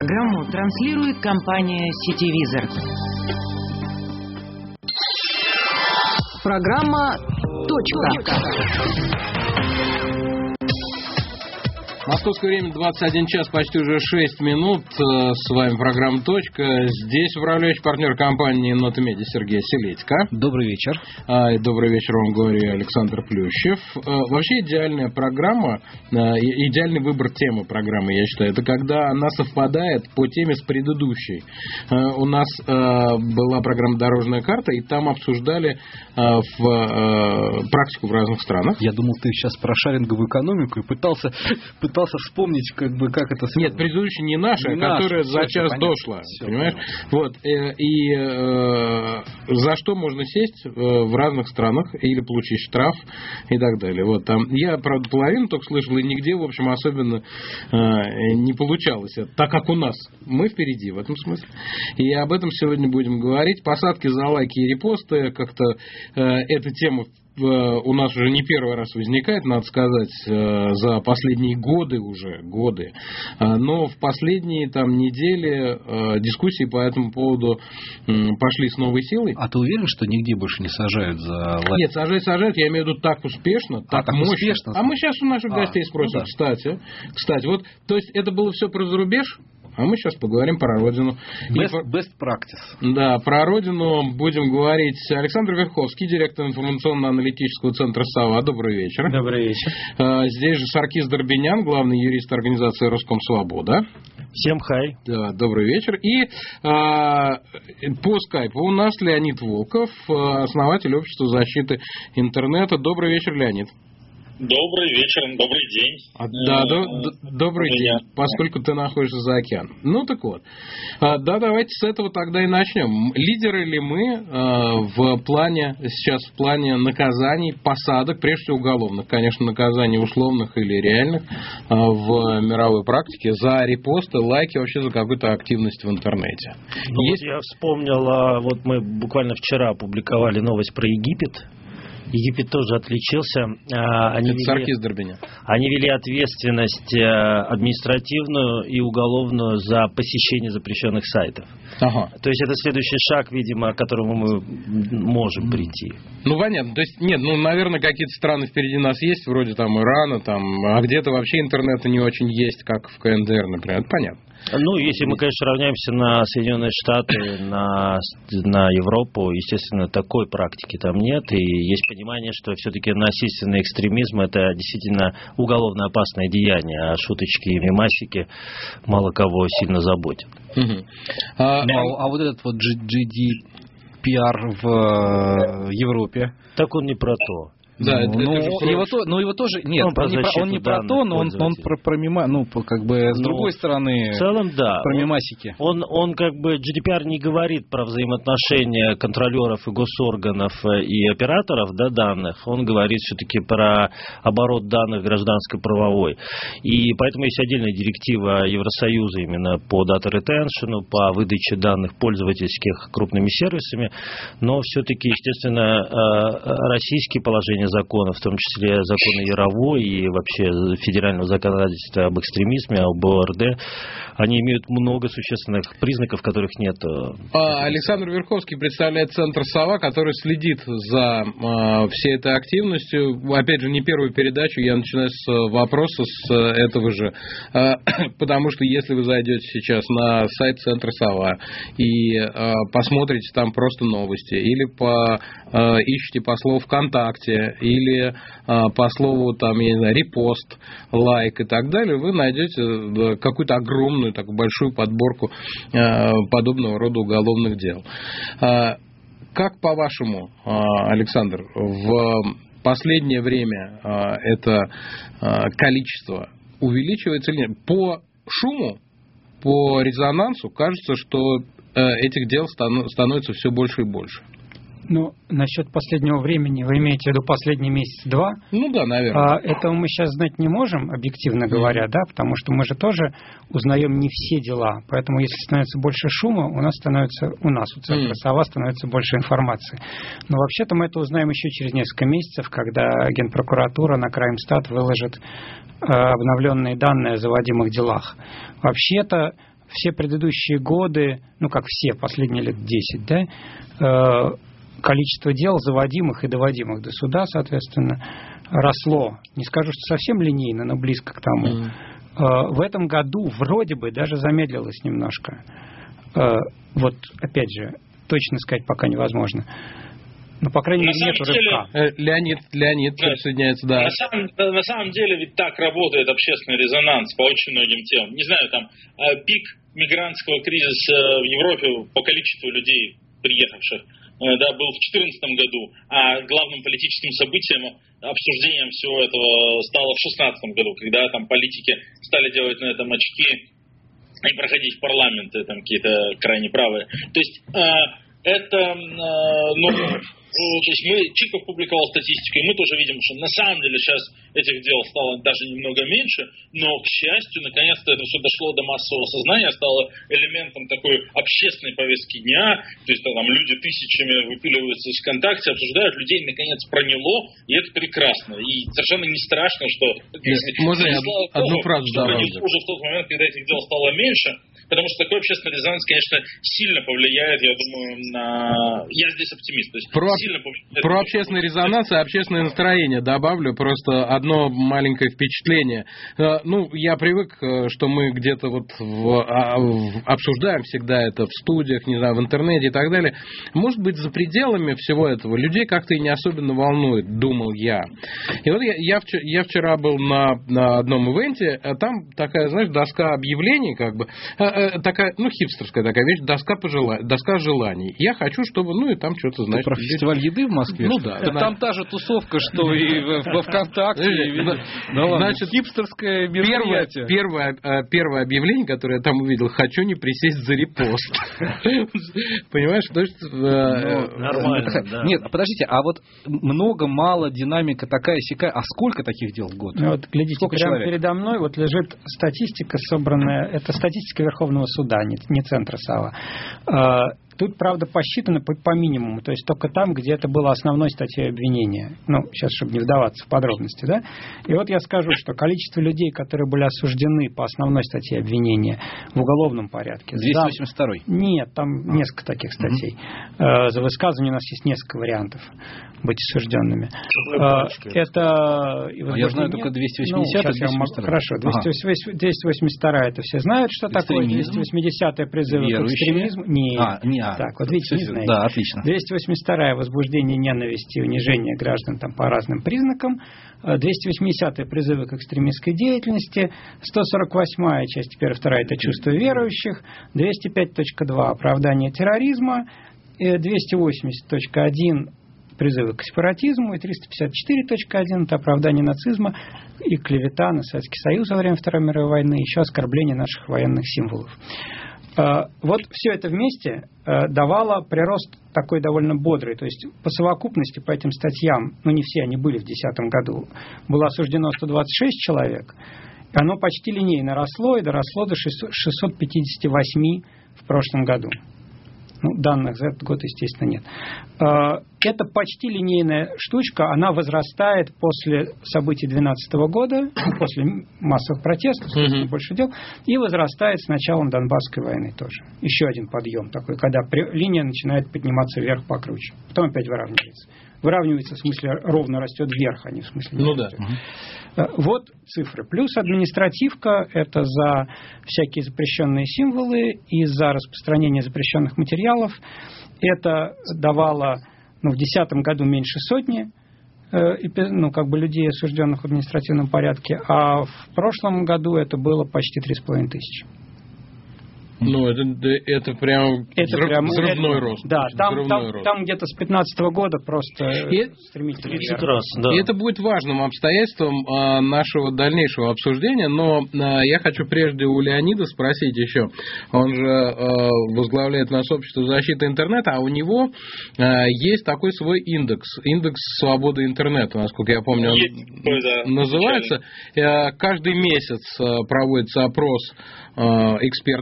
Программу транслирует компания «Сетевизор». Программа «Точка». Московское время 21 час, почти уже 6 минут. С вами программа «Точка». Здесь управляющий партнер компании «Нотамедиа» Сергей Селедько. Добрый вечер. Добрый вечер вам говорит Александр Плющев. Вообще идеальная программа, идеальный выбор темы программы, я считаю, это когда она совпадает по теме с предыдущей. У нас была программа «Дорожная карта», и там обсуждали практику в разных странах. Я думал, ты сейчас про шаринговую экономику и пытался вспомнить, как это связано. Нет, предыдущая не наша, которая за час дошла. Все, понимаешь? Вот. И за что можно сесть в разных странах или получить штраф и так далее. Вот там. Я, правда, половину только слышал, и нигде, в общем, особенно не получалось. Так как у нас. Мы впереди в этом смысле. И об этом сегодня будем говорить. Посадки за лайки и репосты. Как-то эта тема у нас уже не первый раз возникает, надо сказать, за последние годы. Но в последние недели дискуссии по этому поводу пошли с новой силой. А ты уверен, что нигде больше не сажают за лайки? Нет, сажают, я имею в виду так успешно, так мощно. Успешно. А мы сейчас у наших гостей спросим, кстати, вот, то есть это было все про зарубеж? А мы сейчас поговорим про родину. Best practice. Да, про родину будем говорить. Александр Верховский, директор информационно-аналитического центра «Сова». Добрый вечер. Добрый вечер. Здесь же Саркис Дорбинян, главный юрист организации «Роскомсвобода». Всем хай. Да, добрый вечер. И по скайпу у нас Леонид Волков, основатель общества защиты интернета. Добрый вечер, Леонид. Добрый вечер, добрый день. Добрый день, поскольку ты находишься за океаном. Ну так вот. Давайте с этого тогда и начнем. Лидеры ли мы в плане наказаний, посадок, прежде всего уголовных, конечно, наказаний условных или реальных в мировой практике за репосты, лайки, вообще за какую-то активность в интернете? Я вспомнил, вот мы буквально вчера опубликовали новость про Египет. Египет тоже отличился. Они вели ответственность административную и уголовную за посещение запрещенных сайтов. Ага. То есть это следующий шаг, видимо, к которому мы можем прийти. Ну, понятно. То есть, нет, наверное, какие-то страны впереди нас есть, вроде там Ирана, а где-то вообще интернета не очень есть, как в КНДР, например. Это понятно. Если мы, конечно, равняемся на Соединенные Штаты, на Европу, естественно, такой практики там нет. И есть понимание, что все-таки насильственный экстремизм – это действительно уголовно опасное деяние, а шуточки и мемасики мало кого сильно заботят. А вот этот вот GDPR в Европе? Так он не про то. Да, его тоже нет, он не про то, но он про мема, с другой стороны, в целом, да, про мемасики. Он GDPR не говорит про взаимоотношения контролеров и госорганов и операторов данных, он говорит все-таки про оборот данных гражданско-правовой. И поэтому есть отдельная директива Евросоюза именно по data retention, по выдаче данных пользовательских крупными сервисами, но все-таки, естественно, российские положения законов, в том числе законы ЯРОВО и вообще федерального законодательства об экстремизме, об ОРД, они имеют много существенных признаков, которых нет. Александр Верховский представляет центр «Сова», который следит за всей этой активностью. Опять же, не первую передачу, я начинаю с вопроса с этого же. Потому что если вы зайдете сейчас на сайт центра «Сова» и посмотрите там просто новости, или ищите по слову «ВКонтакте», или по слову репост, лайк и так далее, вы найдете какую-то огромную, такую большую подборку подобного рода уголовных дел. Как по-вашему, Александр, в последнее время это количество увеличивается или нет? По шуму, по резонансу кажется, что этих дел становится все больше и больше. Насчет последнего времени, вы имеете в виду последний месяц-два? Да, наверное. Этого мы сейчас знать не можем, объективно говоря, потому что мы же тоже узнаем не все дела. Поэтому, если становится больше шума, у центра «Сова» становится больше информации. Но вообще-то мы это узнаем еще через несколько месяцев, когда Генпрокуратура на Краймстат выложит обновленные данные о заводимых делах. Вообще-то все предыдущие годы, ну как все, последние лет 10, да, количество дел, заводимых и доводимых до суда, соответственно, росло. Не скажу, что совсем линейно, но близко к тому. В этом году вроде бы даже замедлилось немножко. Вот, опять же, точно сказать пока невозможно. Но, по крайней мере, нет рывка. Леонид присоединяется, да. На самом деле ведь так работает общественный резонанс по очень многим темам. Не знаю, там пик мигрантского кризиса в Европе по количеству людей, приехавших, да, был в 2014 году, а главным политическим событием, обсуждением всего этого стало в 2016 году, когда там политики стали делать на этом очки и проходить в парламенты там какие-то крайне правые. То есть это, то есть Чиков публиковал статистику, и мы тоже видим, что на самом деле сейчас этих дел стало даже немного меньше, но, к счастью, наконец-то это все дошло до массового сознания, стало элементом такой общественной повестки дня, то есть там люди тысячами выпиливаются из ВКонтакте, обсуждают, людей наконец проняло, и это прекрасно. И совершенно не страшно, что... Можно я одну фразу добавлю? Уже в тот момент, когда этих дел стало меньше, потому что такой общественный резонанс, конечно, сильно повлияет, я думаю, на... Я здесь оптимист. То есть про общественный резонанс и общественное настроение добавлю просто одно маленькое впечатление. Ну, я привык, что мы где-то вот обсуждаем всегда это в студиях, не знаю, в интернете и так далее. Может быть, за пределами всего этого людей как-то и не особенно волнует, думал я. И вот я вчера был на одном ивенте, а там такая, знаешь, доска объявлений, как бы, такая, ну, хипстерская такая вещь, доска желаний. Я хочу, чтобы, ну, и там что-то, значит... Про фестиваль еды в Москве? Ну да. Там та же тусовка, что и во ВКонтакте. Значит, хипстерское мероприятие. Первое объявление, которое я там увидел, хочу не присесть за репост. Понимаешь? То есть... Нормально, да. Нет, подождите, а вот много, мало, динамика такая-сякая, а сколько таких дел в год? Вот, глядите, прямо передо мной вот лежит статистика собранная, это статистика Верховного суда, не Центра САВА. Тут, правда, посчитано по минимуму, то есть только там, где это было основной статьей обвинения. Ну, сейчас, чтобы не вдаваться в подробности, да. И вот я скажу, что количество людей, которые были осуждены по основной статье обвинения в уголовном порядке... 282-й? Нет, там несколько таких статей. За высказывание у нас есть несколько вариантов быть осужденными. Это... Я знаю только 280-й. Хорошо, 282-я это все знают, что такое. 280-я призыв к экстремизму. Нет. Так, вот видите, не знаете. Да, отлично. 282-я возбуждение ненависти и унижение граждан там, по разным признакам. 280-я призывы к экстремистской деятельности. 148-я часть 1-2 это чувство верующих. 205.2 оправдание терроризма. 280.1 призывы к сепаратизму. И 354.1 это оправдание нацизма и клевета на Советский Союз во время Второй мировой войны. Еще оскорбление наших военных символов. Вот все это вместе давало прирост такой довольно бодрый. То есть по совокупности, по этим статьям, ну не все они были в 2010 году, было осуждено 126 человек. Оно почти линейно росло и доросло до 658 в прошлом году. Ну, данных за этот год, естественно, нет. Это почти линейная штучка, она возрастает после событий 2012 года, после массовых протестов, больше дел, и возрастает с началом Донбасской войны тоже. Еще один подъем такой, когда линия начинает подниматься вверх покруче, потом опять выравнивается. Выравнивается, в смысле, ровно растет вверх, а не в смысле... Ну да. Вот цифры. Плюс административка – это за всякие запрещенные символы и за распространение запрещенных материалов. Это давало в 2010 году меньше сотни людей, осужденных в административном порядке, а в прошлом году это было почти 3500. Ну, это прям взрывной рост. Да, там где-то с 2015 года просто стремительно. 30 раз, да. И это будет важным обстоятельством нашего дальнейшего обсуждения, но я хочу прежде у Леонида спросить еще. Он же возглавляет наше общество защиты интернета, а у него есть такой свой индекс свободы интернета, насколько я помню, он называется. Каждый месяц проводится опрос экспертов.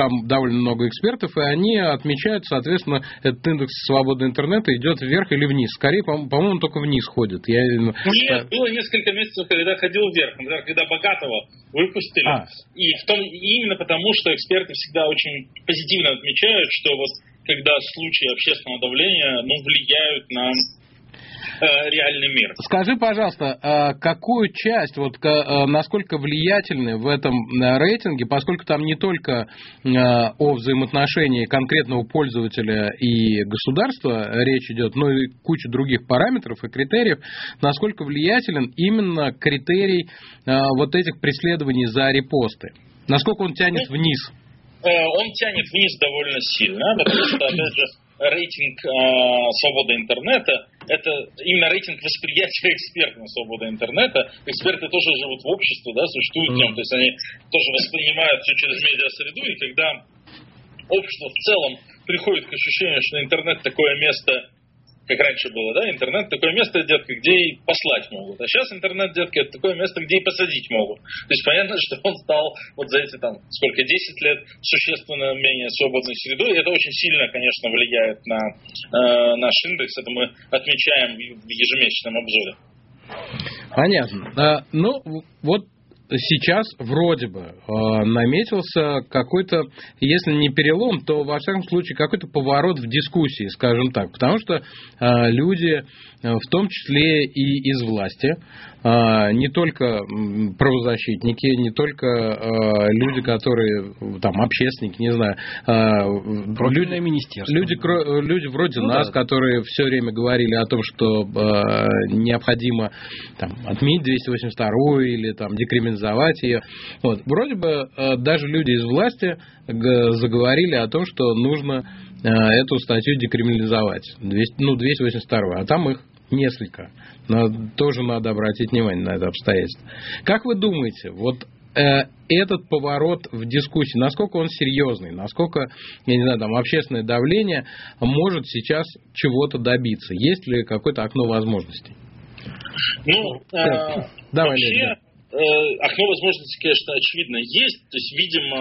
там довольно много экспертов, и они отмечают, соответственно, этот индекс свободы интернета идет вверх или вниз. Скорее, по-моему, только вниз ходит. Нет, было несколько месяцев, когда ходил вверх. Например, когда Богатого выпустили. И именно потому, что эксперты всегда очень позитивно отмечают, что вот когда случаи общественного давления влияют на реальный мир. Скажи, пожалуйста, какую часть, насколько влиятельны в этом рейтинге, поскольку там не только о взаимоотношении конкретного пользователя и государства речь идет, но и куча других параметров и критериев, насколько влиятелен именно критерий вот этих преследований за репосты? Насколько он тянет вниз? Он тянет вниз довольно сильно, потому что, опять же, рейтинг свободы интернета – это именно рейтинг восприятия экспертов свободы интернета. Эксперты тоже живут в обществе, да, существуют в нем, то есть они тоже воспринимают все через медиасреду, и когда общество в целом приходит к ощущению, что интернет такое место, как раньше было, да, интернет такое место, детка, где и послать могут. А сейчас интернет, детка, это такое место, где и посадить могут. То есть понятно, что он стал вот за эти 10 лет существенно менее свободной средой. И это очень сильно, конечно, влияет на наш индекс. Это мы отмечаем в ежемесячном обзоре. Понятно. Вот сейчас вроде бы наметился какой-то, если не перелом, то во всяком случае какой-то поворот в дискуссии, скажем так, потому что люди, в том числе и из власти, не только правозащитники, не только люди, которые там общественники, не знаю, профильное министерство, люди вроде нас, которые все время говорили о том, что необходимо там отменить 282 или там декриминализовать ее. Вот. Вроде бы даже люди из власти заговорили о том, что нужно эту статью декриминализовать, 282, а там их несколько. Но тоже надо обратить внимание на это обстоятельство. Как вы думаете, вот этот поворот в дискуссии, насколько он серьезный, насколько, я не знаю, там общественное давление может сейчас чего-то добиться? Есть ли какое-то окно возможностей? Давай, вообще, окно возможностей, конечно, очевидно есть. То есть,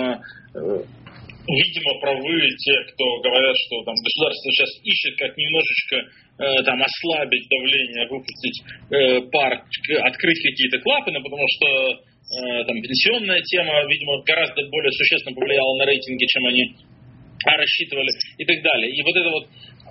видимо, правы те, кто говорят, что там государство сейчас ищет, как немножечко ослабить давление, выпустить пар, открыть какие-то клапаны, потому что пенсионная тема, видимо, гораздо более существенно повлияла на рейтинги, чем они рассчитывали и так далее. И вот это вот,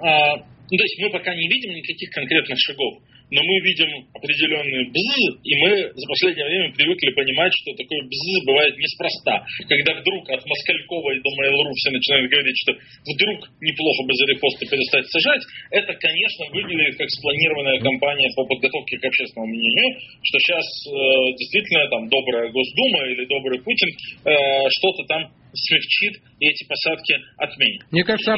то есть мы пока не видим никаких конкретных шагов, но мы видим определенные бзы, и мы за последнее время привыкли понимать, что такое бзы бывает неспроста. Когда вдруг от Москалькова и до Mail.ru все начинают говорить, что вдруг неплохо бы за репосты перестать сажать, это, конечно, выглядит как спланированная кампания по подготовке к общественному мнению, что сейчас действительно добрая Госдума или добрый Путин что-то там смягчит и эти посадки отменит. Мне кажется,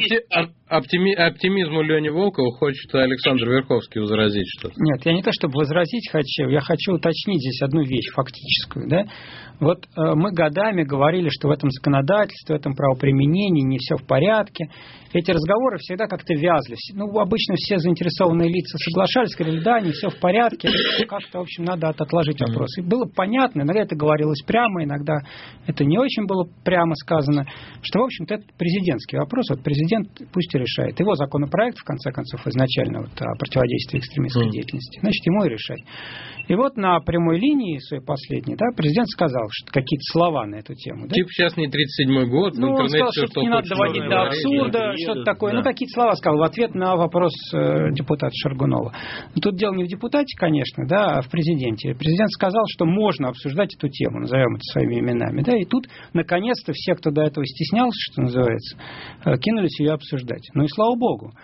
оптимизму Лени Волкова хочет Александр Верховский возразить что-то. Нет, я не то чтобы возразить хочу, я хочу уточнить здесь одну вещь фактическую. Да? Вот мы годами говорили, что в этом законодательстве, в этом правоприменении не все в порядке. Эти разговоры всегда как-то вязли. Обычно все заинтересованные лица соглашались, говорили, да, не все в порядке, как-то, в общем, надо отложить вопрос. И было понятно, иногда это говорилось прямо, иногда это не очень было прямо сказано, что, в общем-то, это президентский вопрос, вот президент пусть и решает. Его законопроект, в конце концов, изначально о противодействии экстремистской деятельности, значит, ему и решать. И вот на прямой линии своей последней, президент сказал что какие-то слова на эту тему. Да? Сейчас не 37-й год, в интернете он сказал, все, что не надо доводить до абсурда, что-то такое. Да. Какие-то слова сказал в ответ на вопрос депутата Шаргунова. Тут дело не в депутате, конечно, а в президенте. Президент сказал, что можно обсуждать эту тему, назовем это своими именами. Да? И тут, наконец-то, все, кто до этого стеснялся, что называется, кинулись ее обсуждать. И слава богу.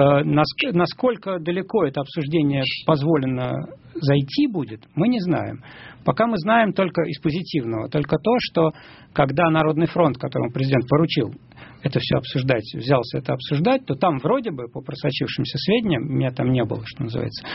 Насколько далеко это обсуждение позволено зайти будет, мы не знаем. Пока мы знаем только из позитивного, только то, что когда Народный фронт, которому президент поручил это все обсуждать, взялся это обсуждать, то там вроде бы, по просочившимся сведениям, меня там не было, что называется,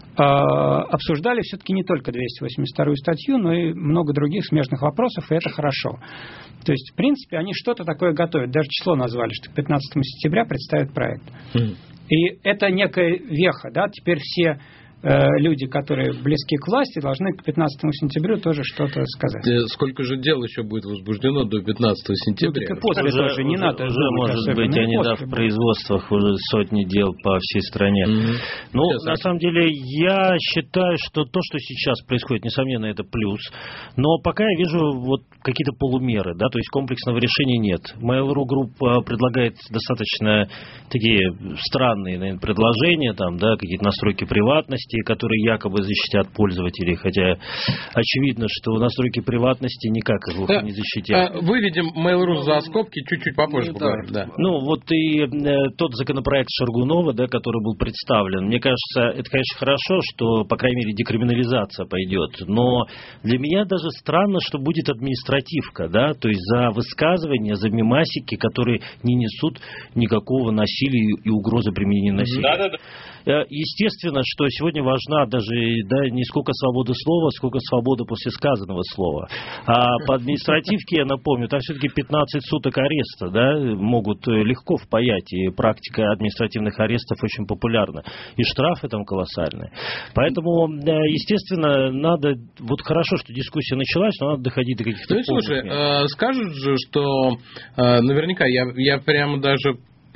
обсуждали все-таки не только 282-ю статью, но и много других смежных вопросов, и это хорошо. То есть, в принципе, они что-то такое готовят. Даже число назвали, что к 15 сентября представят проект. И это некая веха, теперь все люди, которые близки к власти, должны к 15 сентябрю тоже что-то сказать. Сколько же дел еще будет возбуждено до 15 сентября? Ну, после уже, тоже не надо. Уже, может быть, они в производствах уже сотни дел по всей стране. Ну, на самом деле, я считаю, что то, что сейчас происходит, несомненно, это плюс. Но пока я вижу вот какие-то полумеры, да, то есть комплексного решения нет. Mail.ru Group предлагает достаточно такие странные, наверное, предложения, там, да, какие-то настройки приватности, которые якобы защитят пользователей, хотя очевидно, что настройки приватности никак их не защитят. Выведем Mail.ru за скобки, чуть-чуть попозже поговорим. Да. Ну, вот и тот законопроект Шаргунова, да, который был представлен, мне кажется, это, конечно, хорошо, что, по крайней мере, декриминализация пойдет, но для меня даже странно, что будет административка, да, то есть за высказывания, за мемасики, которые не несут никакого насилия и угрозы применения насилия. Естественно, что сегодня важна даже не сколько свобода слова, сколько свобода после сказанного слова. А по административке, я напомню, там все-таки 15 суток ареста, да, могут легко впаять, и практика административных арестов очень популярна, и штрафы там колоссальные. Поэтому, естественно, надо, вот хорошо, что дискуссия началась, но надо доходить до каких-то... Ну, слушай, скажут же, что наверняка, я прямо даже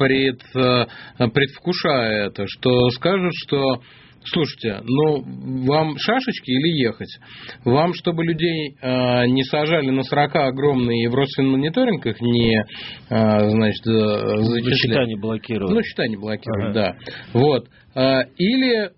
предвкушаю это, что скажут, что слушайте, ну, вам шашечки или ехать? Вам, чтобы людей не сажали на 40 огромные и в Росфинмониторинг их не, значит, зачисляли. Счета не блокировать. Ну, счета не блокировать, да. Вот. Или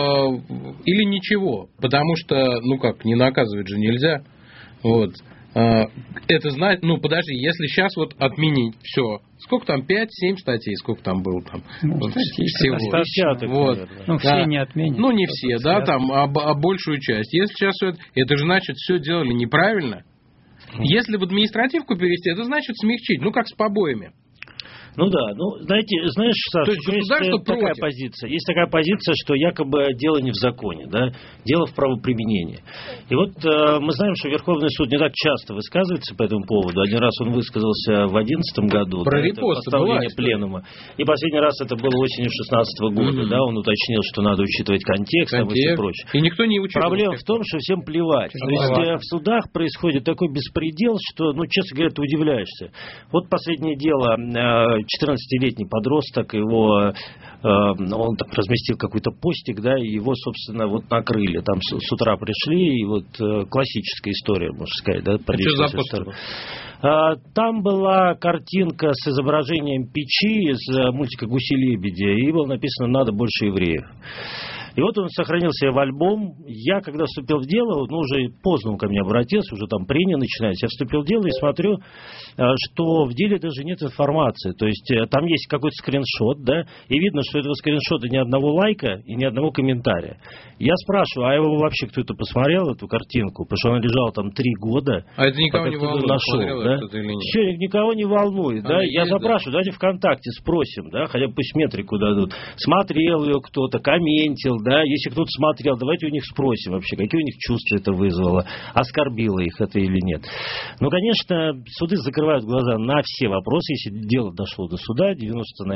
ничего, потому что, ну как, не наказывать же нельзя. Вот. Это знать, ну подожди, если сейчас вот отменить все, сколько там, 5-7 статей, сколько там было там? Ну, вот, всего. Вот. Ну, все не отменят. Ну, не все, да, там, а большую часть. Если сейчас все это же значит, все делали неправильно. Если в административку перевести, это значит смягчить, ну, как с побоями. Ну да, ну, знаешь, Саша, есть такая позиция. Есть такая позиция, что якобы дело не в законе, да, дело в правоприменении. И вот мы знаем, что Верховный суд не так часто высказывается по этому поводу. Один раз он высказался в 2011 году, про да, поставление пленума. И последний раз это было осенью 2016 года, да, он уточнил, что надо учитывать контекст и все прочее. И никто не учитывает. Проблема в том, что всем плевать. То есть в судах происходит такой беспредел, что, ну, честно говоря, ты удивляешься. Вот последнее дело. 14-летний подросток, он так разместил какой-то постик, да, и его, собственно, вот накрыли. Там с утра пришли, и вот классическая история, можно сказать, да. Что за постик? Там была картинка с изображением печи из мультика «Гуси-лебеди», и было написано «Надо больше евреев». И вот он сохранил себе в альбом. Я, когда вступил в дело, ну, уже поздно он ко мне обратился, уже там прения начинаются. Я вступил в дело и смотрю, что в деле даже нет информации. То есть там есть какой-то скриншот, да, и видно, что этого скриншота ни одного лайка и ни одного комментария. Я спрашиваю, а его вообще кто-то посмотрел, эту картинку? Потому что она лежала там 3 года. А это никого не волнует, нашел, да? Все, никого не волнует, да? Я запрашиваю, давайте ВКонтакте спросим, да, хотя бы пусть метрику дадут. Смотрел ее кто-то, комментил, да, если кто-то смотрел, давайте у них спросим вообще, какие у них чувства это вызвало, оскорбило их это или нет. Ну, конечно, суды закрывают глаза на все вопросы, если дело дошло до суда, 99%,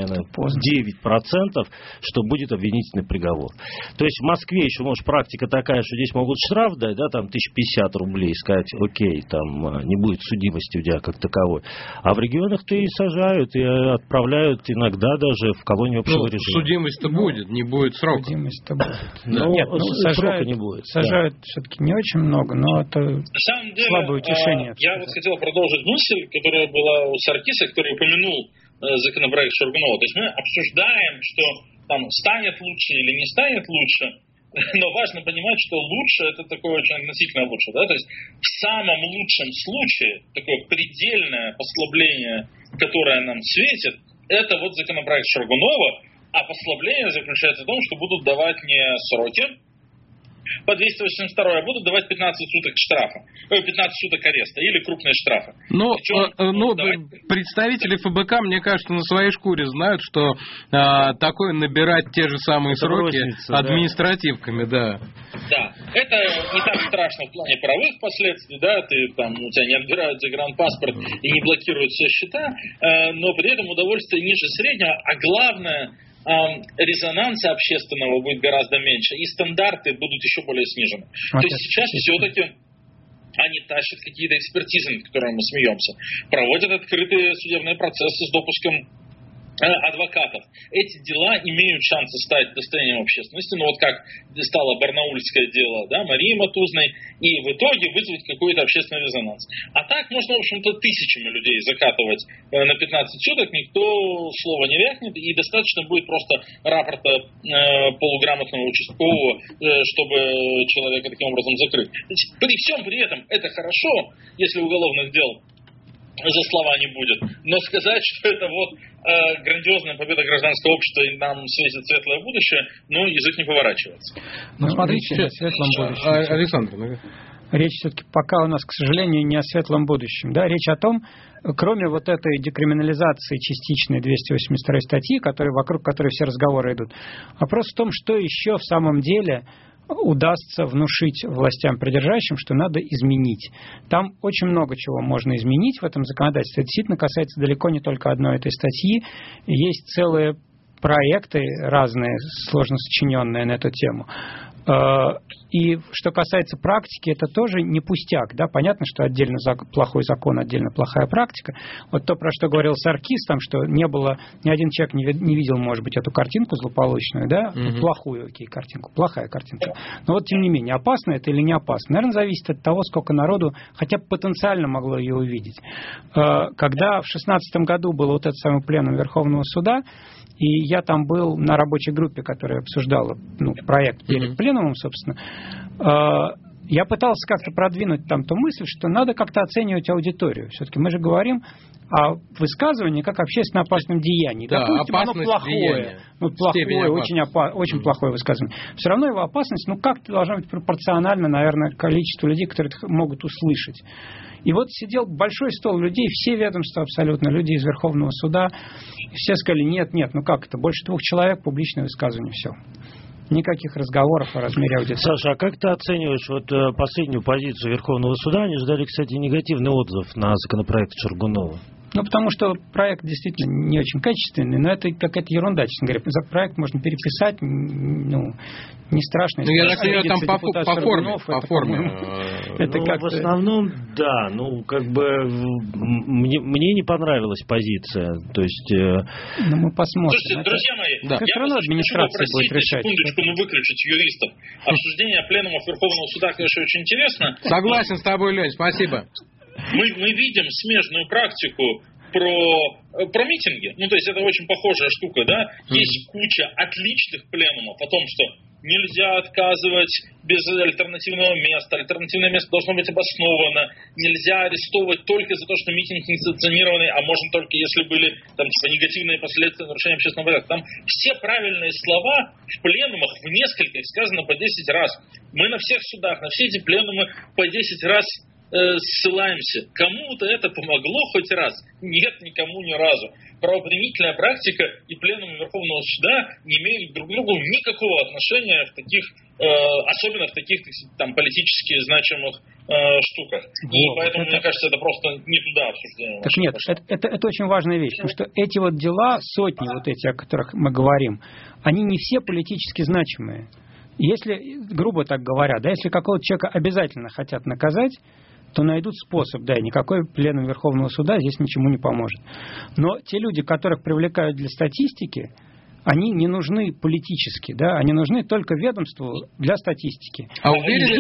что будет обвинительный приговор. То есть в Москве еще, может, практика такая, что здесь могут штраф дать, да, там 1050 рублей, сказать, окей, там не будет судимости у тебя как таковой. А в регионах-то и сажают, и отправляют иногда даже в колонию общего режима. Судимость-то будет, не будет срока. Судимость-то будет. Ну, нет, срока не будет. Сажают все-таки не очень много, но это на самом деле, слабое утешение. Я вот хотел продолжить мысль, которая была у Саркиса, который упомянул законопроект Шаргунова. То есть мы обсуждаем, что там станет лучше или не станет лучше, но важно понимать, что лучше это такое очень относительно лучше. Да? То есть в самом лучшем случае такое предельное послабление, которое нам светит, это вот законопроект Шаргунова. А послабление заключается в том, что будут давать не сроки по 282, а будут давать 15 суток штрафа, 15 суток ареста или крупные штрафы. Но представители ФБК, мне кажется, на своей шкуре знают, что такое набирать те же самые это сроки административками, да. Да, это не так страшно в плане правовых последствий, да, у тебя не отбирают загранпаспорт и не блокируют все счета, но при этом удовольствие ниже среднего, а главное, резонанса общественного будет гораздо меньше, и стандарты будут еще более снижены. То есть сейчас все-таки они тащат какие-то экспертизы, над которыми мы смеемся, проводят открытые судебные процессы с допуском адвокатов. Эти дела имеют шансы стать достоянием общественности, вот как стало барнаульское дело, Марии Матузной, и в итоге вызвать какой-то общественный резонанс. А так можно, в общем-то, тысячами людей закатывать на 15 суток, никто слова не вякнет, и достаточно будет просто рапорта полуграмотного участкового, чтобы человека таким образом закрыть. При всем при этом это хорошо, если уголовных дел за слова не будет. Но сказать, что это грандиозная победа гражданского общества и нам светит светлое будущее, язык не поворачивается. Смотрите, о светлом будущем. Александр, речь все-таки пока у нас, к сожалению, не о светлом будущем. Речь о том, кроме этой декриминализации частичной 282 статьи, вокруг которой все разговоры идут, вопрос в том, что еще в самом деле удастся внушить властям придержащим, что надо изменить. Там очень много чего можно изменить в этом законодательстве. Это действительно касается далеко не только одной этой статьи. Есть целые проекты разные, сложно сочиненные на эту тему. И что касается практики, это тоже не пустяк. Понятно, что отдельно плохой закон, отдельно плохая практика. То, про что говорил Саркис, что не было, ни один человек не видел, может быть, эту картинку злополучную, плохую картинку, плохая картинка. Но тем не менее, опасно это или не опасно? Наверное, зависит от того, сколько народу хотя бы потенциально могло ее увидеть. Когда в 2016 году был этот самый пленум Верховного суда, и я там был на рабочей группе, которая обсуждала проект перед пленумом, собственно, я пытался как-то продвинуть там ту мысль, что надо как-то оценивать аудиторию. Все-таки мы же говорим о высказывании как общественно опасном деянии. Да, допустим, оно плохое, очень плохое высказывание. Все равно его опасность, как-то должна быть пропорциональна, наверное, количеству людей, которые это могут услышать. И сидел большой стол людей, все ведомства абсолютно, люди из Верховного суда, и все сказали, нет, как это, больше 2 человек, публичное высказывание, все. Никаких разговоров о размере аудитории. Саша, а как ты оцениваешь последнюю позицию Верховного суда? Они ждали, кстати, негативный отзыв на законопроект Шаргунова. Потому что проект действительно не очень качественный, но это какая-то ерунда, честно говоря. За проект можно переписать, не страшно. Я так понимаю, там по форме. В основном, да, мне не понравилась позиция. То есть... мы посмотрим. Слушайте, друзья мои, я все равно администрация будет решать. Секундочку, выключить юристов. Обсуждение пленумов Верховного суда, конечно, очень интересно. Согласен с тобой, Лень, спасибо. Мы видим смежную практику про митинги. То есть это очень похожая штука, Есть куча отличных пленумов о том, что нельзя отказывать без альтернативного места, альтернативное место должно быть обосновано, нельзя арестовывать только за то, что митинг несанкционированный, а можно только если были негативные последствия нарушения общественного порядка. Там все правильные слова в пленумах в нескольких сказано по 10 раз. Мы на всех судах, на все эти пленумы по 10 раз ссылаемся. Кому-то это помогло хоть раз? Нет, никому ни разу. Правоприменительная практика и пленум Верховного суда не имеют друг к другу никакого отношения в таких, особенно в таких политически значимых штуках. И поэтому, мне кажется, это просто не туда обсуждение. Так нет, это очень важная вещь, потому что эти дела, сотни эти, о которых мы говорим, они не все политически значимые. Если, грубо так говоря, если какого-то человека обязательно хотят наказать, то найдут способ, и никакой пленум Верховного суда здесь ничему не поможет. Но те люди, которых привлекают для статистики, они не нужны политически, они нужны только ведомству для статистики. А уверены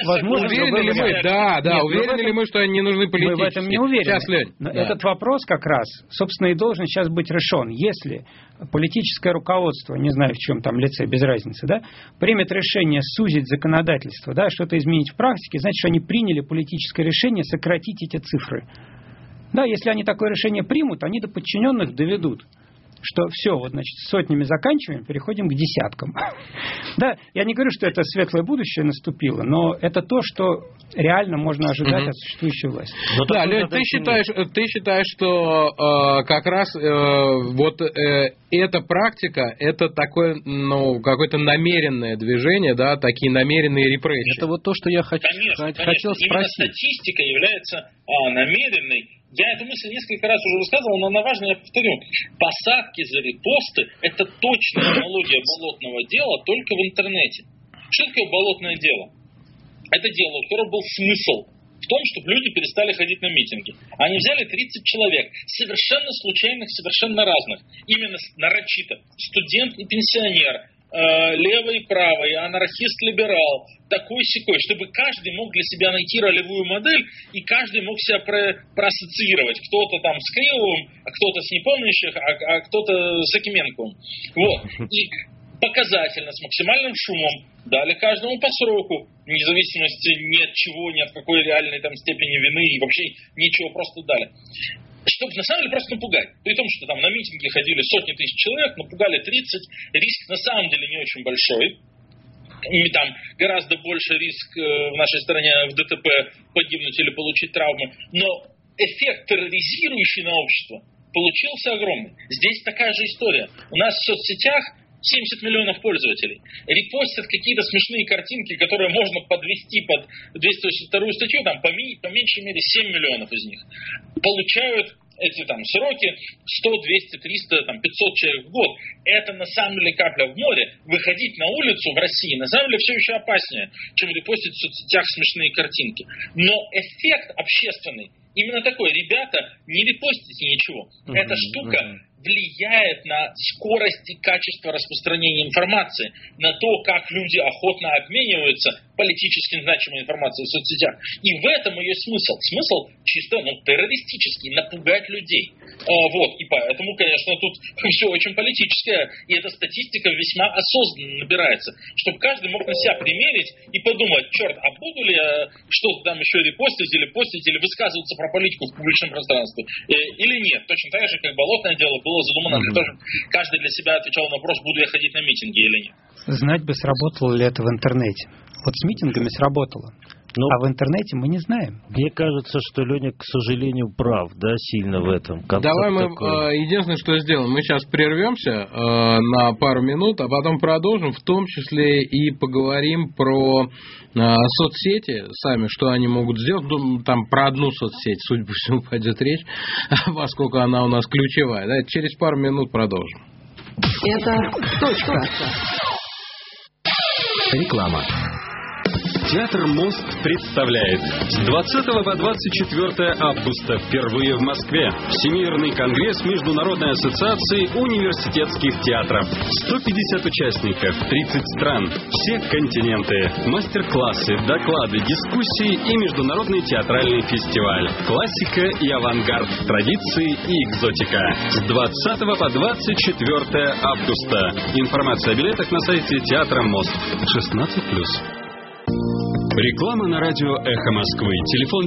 ли мы, что они не нужны политически? Мы в этом не уверены. Сейчас, Лень. Но этот вопрос как раз, собственно, и должен сейчас быть решен. Если политическое руководство, не знаю в чем там лице, без разницы, примет решение сузить законодательство, что-то изменить в практике, значит, что они приняли политическое решение сократить эти цифры. Если они такое решение примут, они до подчиненных доведут, что все, с сотнями заканчиваем, переходим к десяткам. Я не говорю, что это светлое будущее наступило, но это то, что реально можно ожидать от существующей власти. Лёнь, ты считаешь, что как раз эта практика, это такое, какое-то намеренное движение, такие намеренные репрессии? Это то, что я хотел спросить. Именно статистика является намеренной Я эту мысль несколько раз уже высказывал, но она важна, я повторю. Посадки за репосты – это точная аналогия болотного дела, только в интернете. Что такое болотное дело? Это дело, у которого был смысл в том, чтобы люди перестали ходить на митинги. Они взяли 30 человек, совершенно случайных, совершенно разных. Именно нарочито. Студент и пенсионер, левый и правый, анархист-либерал, такой-сякой, чтобы каждый мог для себя найти ролевую модель, и каждый мог себя проассоциировать. Кто-то там с Кривовым, а кто-то с непомнящих, а кто-то с Акименковым. Вот. И показательно, с максимальным шумом дали каждому по сроку, вне зависимости ни от чего, ни от какой реальной там степени вины, и вообще ничего, просто дали. Чтобы на самом деле просто напугать. При том, что там на митинги ходили сотни тысяч человек, напугали 30, риск на самом деле не очень большой. И там гораздо больше риск в нашей стране в ДТП погибнуть или получить травмы. Но эффект, терроризирующий на общество, получился огромный. Здесь такая же история. У нас в соцсетях 70 миллионов пользователей. Репостят какие-то смешные картинки, которые можно подвести под 282 статью, там по меньшей мере 7 миллионов из них. Получают эти там сроки 100, 200, 300, там, 500 человек в год. Это на самом деле капля в море. Выходить на улицу в России на самом деле все еще опаснее, чем репостить в соцсетях смешные картинки. Но эффект общественный именно такой. Ребята, не репостите ничего. Эта штука влияет на скорость и качество распространения информации, на то, как люди охотно обмениваются политически значимой информацией в соцсетях. И в этом ее смысл. Смысл чисто террористический, напугать людей. Вот. И поэтому, конечно, тут все очень политическое. И эта статистика весьма осознанно набирается. Чтобы каждый мог на себя примерить и подумать, черт, а буду ли я что-то там еще репостить, или высказываться про политику в публичном пространстве, или нет. Точно так же, как болотное дело было задумано для того, чтобы каждый для себя отвечал на вопрос, буду я ходить на митинги или нет. Знать бы, сработало ли это в интернете. Вот с митингами сработало. А в интернете мы не знаем. Мне кажется, что Леня, к сожалению, прав, да, сильно в этом. Давай мы единственное, что сделаем, мы сейчас прервемся на пару минут, а потом продолжим, в том числе и поговорим про соцсети сами, что они могут сделать. Там про одну соцсеть, судя по всему, пойдет речь, поскольку она у нас ключевая. Да? Через пару минут продолжим. Это точка. Реклама. Театр «Мост» представляет с 20 по 24 августа впервые в Москве Всемирный конгресс Международной ассоциации университетских театров. 150 участников, 30 стран, все континенты, мастер-классы, доклады, дискуссии и международный театральный фестиваль. Классика и авангард, традиции и экзотика. С 20 по 24 августа. Информация о билетах на сайте театра «Мост». 16+. Реклама на радио «Эхо Москвы». Телефон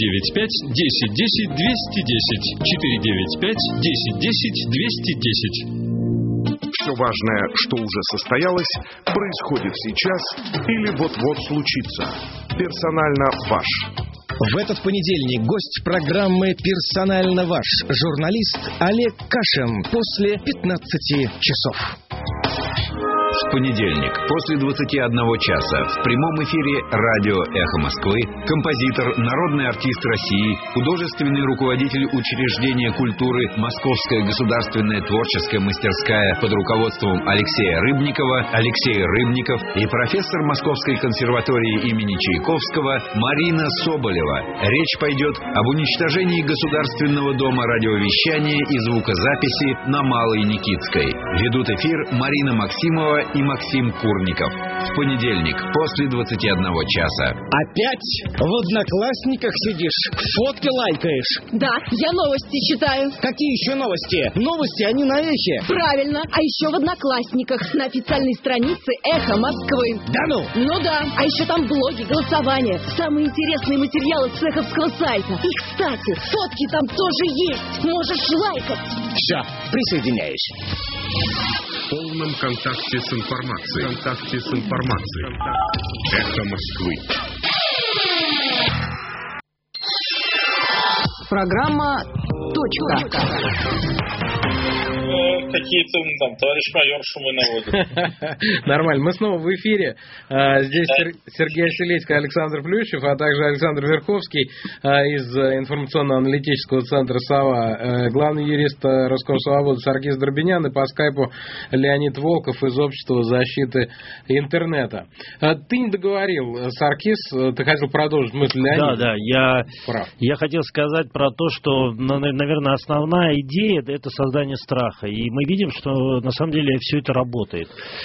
495-1010-210. 495-1010-210. Все важное, что уже состоялось, происходит сейчас или вот-вот случится. Персонально ваш. В этот понедельник гость программы «Персонально ваш» журналист Олег Кашин после 15 часов. В понедельник, после 21 часа, в прямом эфире радио «Эхо Москвы», композитор, народный артист России, художественный руководитель учреждения культуры «Московская государственная творческая мастерская» под руководством Алексея Рыбникова, Алексей Рыбников и профессор Московской консерватории имени Чайковского Марина Соболева. Речь пойдет об уничтожении Государственного дома радиовещания и звукозаписи на Малой Никитской. Ведут эфир Марина Максимова и Максим Курников. В понедельник, после 21 часа. Опять в Одноклассниках сидишь, фотки лайкаешь? Да, я новости читаю. Какие еще новости? Новости, они на Эхе. Правильно, а еще в Одноклассниках, на официальной странице Эхо Москвы. Да ну? Ну да, а еще там блоги, голосования, самые интересные материалы с эховского сайта. И, кстати, фотки там тоже есть, можешь лайкать. Все, присоединяюсь. В полном контакте с информацией. Эхо Москвы. Программа «Точка». какие-то там товарищ майор шумы наводит. Нормально. Мы снова в эфире. Здесь Сергей Оселедько, Александр Плющев, а также Александр Верховский из информационно-аналитического центра «Сова», главный юрист Роскомсвободы Саркис Дробинян и по скайпу Леонид Волков из Общества защиты интернета. Ты не договорил, Саркис, ты хотел продолжить мысль Леонида. Да, я хотел сказать про то, что, наверное, основная идея – это создание страха. И мы видим, что на самом деле все это работает.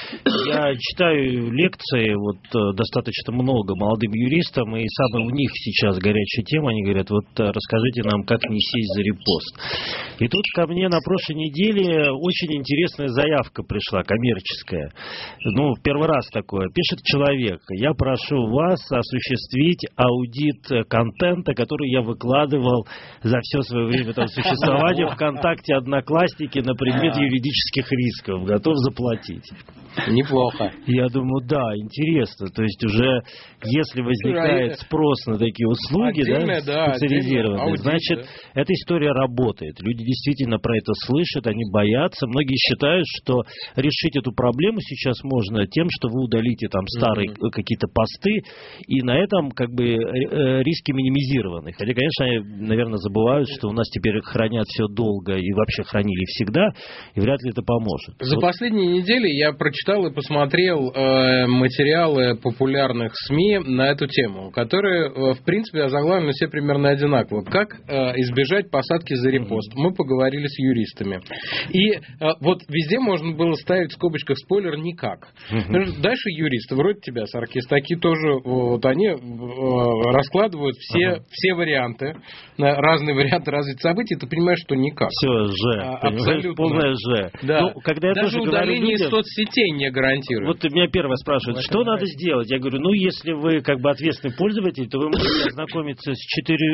Я читаю лекции достаточно много молодым юристам, и самая у них сейчас горячая тема, они говорят, расскажите нам, как не сесть за репост. И тут ко мне на прошлой неделе очень интересная заявка пришла, коммерческая. В первый раз такое. Пишет человек: я прошу вас осуществить аудит контента, который я выкладывал за все свое время существования ВКонтакте, Одноклассники на предмет юридических рисков. Готов заплатить. Неплохо. Я думаю, да, интересно. То есть уже, если возникает спрос на такие услуги, специализированные, значит, эта история работает. Люди действительно про это слышат, они боятся. Многие считают, что решить эту проблему сейчас можно тем, что вы удалите там старые какие-то посты, и на этом риски минимизированы. Хотя, конечно, они, наверное, забывают, что у нас теперь хранят все долго и вообще хранили всегда, и вряд ли это поможет. За последние недели я прочитал и посмотрел материалы популярных СМИ на эту тему, которые, в принципе, озаглавлены все примерно одинаково. Как избежать посадки за репост? Мы поговорили с юристами. И везде можно было ставить в скобочках спойлер «никак». Дальше юристы, вроде тебя, Саркис, такие тоже, они раскладывают все варианты, разные варианты развития событий, ты понимаешь, что никак. Все, абсолютно. Полное Ж. Да. Даже удаление из соцсетей не гарантирует. Меня первое спрашивают, что надо сделать? Я говорю, если вы ответственный пользователь, то вы можете ознакомиться с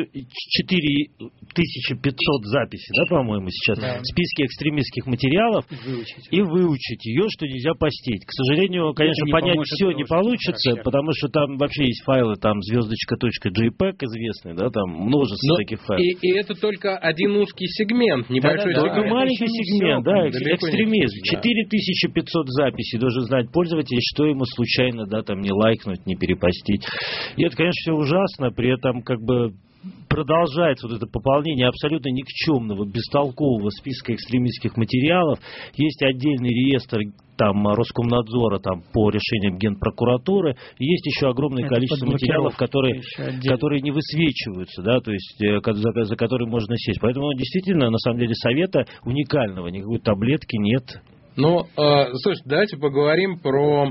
4500 записей, по-моему, сейчас, в списке экстремистских материалов и выучить ее, что нельзя постить. К сожалению, конечно, понять все не получится, потому что там вообще есть файлы, там звездочка.jpg известный, там множество таких файлов. И это только один узкий сегмент, небольшой сегмент. Только маленький сегмент, экстремизм. 4500 записей должен знать пользователь, что ему случайно, не лайкнуть, не перепостить. И это, конечно, все ужасно, при этом продолжается это пополнение абсолютно никчемного, бестолкового списка экстремистских материалов. Есть отдельный реестр Роскомнадзора по решениям Генпрокуратуры. И есть еще огромное количество материалов, которые не высвечиваются, то есть за которые можно сесть. Поэтому действительно, на самом деле, совета уникального, никакой таблетки нет. Слушай, давайте поговорим про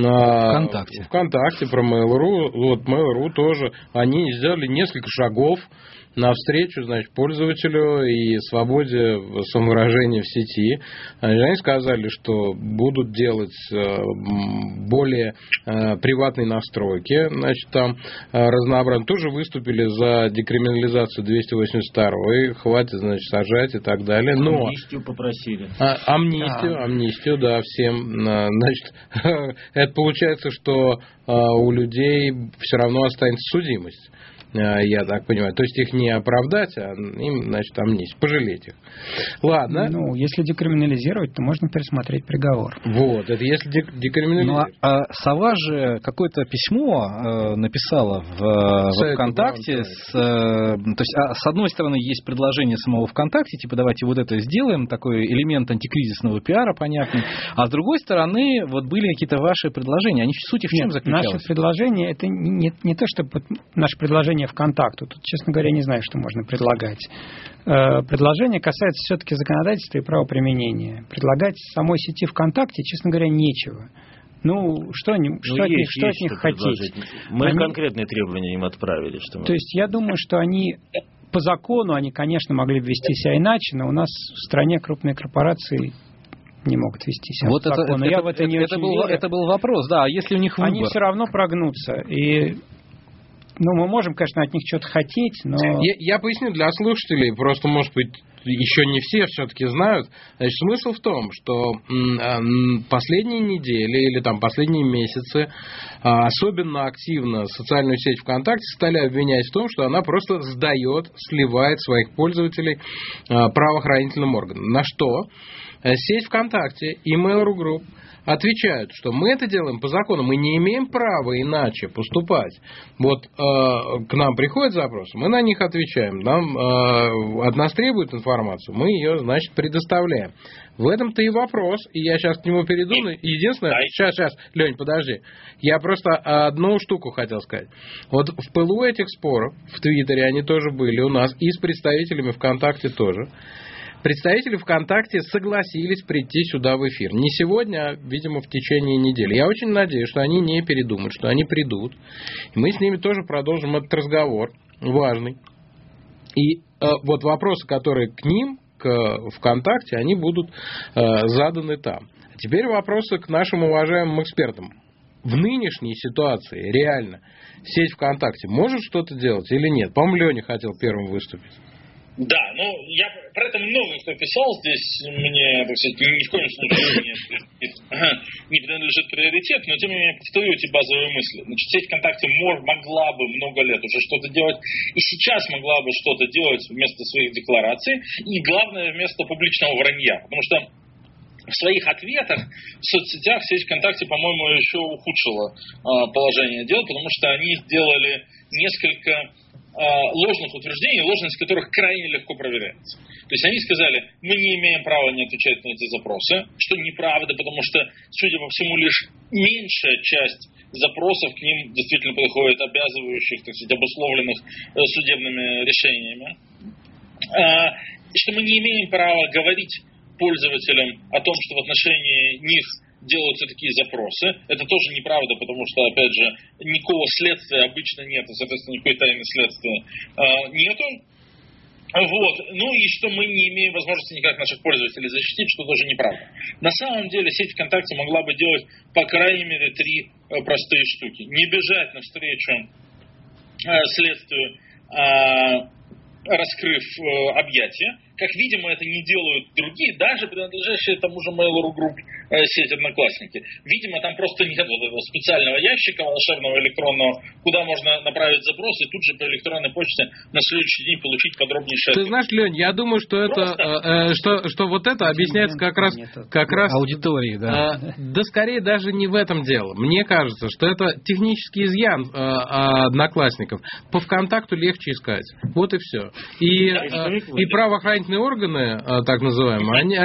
ВКонтакте, про Mail.ru. Mail.ru тоже, они сделали несколько шагов навстречу, пользователю и свободе самовыражения в сети. Они сказали, что будут делать более приватные настройки, там разнообразно. Тоже выступили за декриминализацию 282-го, и хватит, сажать и так далее. Но амнистию попросили. Амнистию, да, всем. Это получается, что у людей все равно останется судимость. Я так понимаю. То есть их не оправдать, а им, амнистия, пожалеть их. Ладно. Если декриминализировать, то можно пересмотреть приговор. Это если декриминализировать. Сова же какое-то письмо написала в ВКонтакте. То есть, с одной стороны, есть предложение самого ВКонтакте, давайте это сделаем, такой элемент антикризисного пиара, понятный. А с другой стороны, были какие-то ваши предложения. Суть их в чем заключалась? Наше предложение, это не то, что наше предложение ВКонтакту. Тут, честно говоря, не знаю, что можно предлагать. Предложение касается все-таки законодательства и правоприменения. Предлагать самой сети ВКонтакте, честно говоря, нечего. Что от них хотеть? Мы конкретные требования им отправили. То есть, я думаю, что по закону, конечно, могли бы вести себя иначе, но у нас в стране крупные корпорации не могут вести себя по закону. Это был вопрос, да, если у них выбор. Они все равно прогнутся, и мы можем, конечно, от них что-то хотеть, но... Я поясню для слушателей, просто, может быть, еще не все-таки знают. Значит, смысл в том, что последние недели или там последние месяцы особенно активно социальную сеть ВКонтакте стали обвинять в том, что она просто сливает своих пользователей правоохранительным органам. На что сеть ВКонтакте и Mail.ru Group отвечают, что мы это делаем по закону, мы не имеем права иначе поступать. Вот к нам приходят запросы, мы на них отвечаем, нам от нас требуют информацию, мы ее, значит, предоставляем. В этом-то и вопрос, и я сейчас к нему перейду. Единственное, сейчас, Лень, подожди, я просто одну штуку хотел сказать. Вот в пылу этих споров в Твиттере они тоже были у нас, и с представителями ВКонтакте тоже. Представители ВКонтакте согласились прийти сюда в эфир. Не сегодня, а, видимо, в течение недели. Я очень надеюсь, что они не передумают, что они придут. И мы с ними тоже продолжим этот разговор, важный. И вот вопросы, которые к ним, к ВКонтакте, они будут заданы там. А теперь вопросы к нашим уважаемым экспертам. В нынешней ситуации реально сеть ВКонтакте может что-то делать или нет? По-моему, Леня хотел первым выступить. Да, я про это много кто писал, здесь мне, так сказать, ни в коем случае не принадлежит приоритет, но тем не менее повторю эти базовые мысли. Значит, сеть ВКонтакте могла бы много лет уже что-то делать, и сейчас могла бы что-то делать вместо своих деклараций, и главное, вместо публичного вранья, потому что в своих ответах в соцсетях сеть ВКонтакте, по-моему, еще ухудшила положение дел, потому что они сделали несколько ложных утверждений, ложность которых крайне легко проверяется. То есть они сказали, мы не имеем права не отвечать на эти запросы, что неправда, потому что, судя по всему, лишь меньшая часть запросов к ним действительно подходит, обязывающих, так сказать, обусловленных судебными решениями. Что мы не имеем права говорить пользователям о том, что в отношении них делаются такие запросы. Это тоже неправда, потому что, опять же, никакого следствия обычно нет, и, соответственно, никакой тайны следствия нету. Вот. Ну и что мы не имеем возможности никак наших пользователей защитить, что тоже неправда. На самом деле сеть ВКонтакте могла бы делать, по крайней мере, 3 простые штуки. Не бежать навстречу следствию, раскрыв объятия, как, видимо, это не делают другие, даже принадлежащие тому же Mail.ru Group сеть Одноклассники. Видимо, там просто нет вот этого специального ящика волшебного электронного, куда можно направить запрос и тут же по электронной почте на следующий день получить подробнейшее. Ты знаешь, Лень, я думаю, что это, что вот это объясняется как раз аудитории, да. Да, скорее даже не в этом дело. Мне кажется, что это технический изъян Одноклассников. По ВКонтакту легче искать. Вот и все. И правоохранительные органы, так называемые,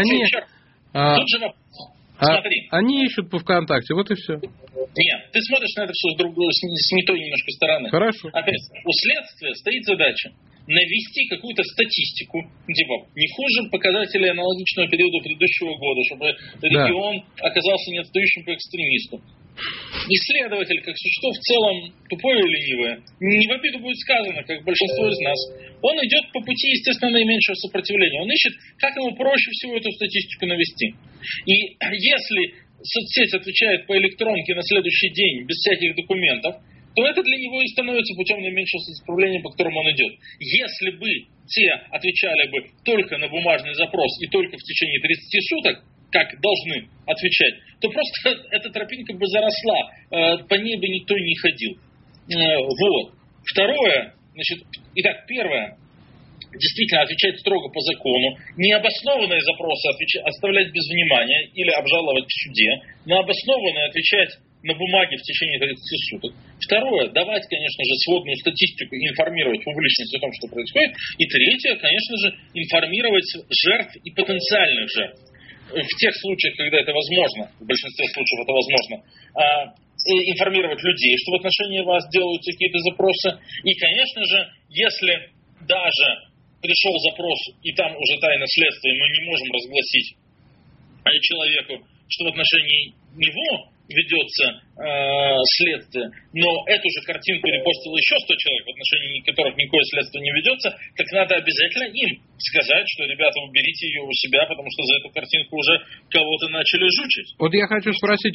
они ищут по ВКонтакте, вот и все. Нет, ты смотришь на это все с не той немножко стороны. Хорошо. Опять, у следствия стоит задача навести какую-то статистику, типа, не хуже показателей аналогичного периода предыдущего года, чтобы регион оказался не отстающим по экстремисту. Исследователь, как существо в целом тупое и ленивое, не в обиду будет сказано, как большинство из нас, он идет по пути, естественно, наименьшего сопротивления. Он ищет, как ему проще всего эту статистику навести. И если соцсеть отвечает по электронке на следующий день без всяких документов, то это для него и становится путем наименьшего сопротивления, по которому он идет. Если бы те отвечали бы только на бумажный запрос и только в течение 30 суток, как должны отвечать, то просто эта тропинка бы заросла, по ней бы никто не ходил. Вот. Второе, итак, первое, действительно отвечать строго по закону, необоснованные запросы оставлять без внимания или обжаловать в суде, но обоснованные отвечать на бумаге в течение 30 суток. Второе, давать, конечно же, сводную статистику и информировать публичность о том, что происходит. И третье, конечно же, информировать жертв и потенциальных жертв. В тех случаях, когда это возможно, в большинстве случаев это возможно, информировать людей, что в отношении вас делаются какие-то запросы. И, конечно же, если даже пришел запрос, и там уже тайна следствия, мы не можем разгласить человеку, что в отношении него ведется следствия, но эту же картинку репостило еще 100 человек, в отношении которых никакое следствие не ведется, так надо обязательно им сказать, что, ребята, уберите ее у себя, потому что за эту картинку уже кого-то начали жучить. Вот я хочу спросить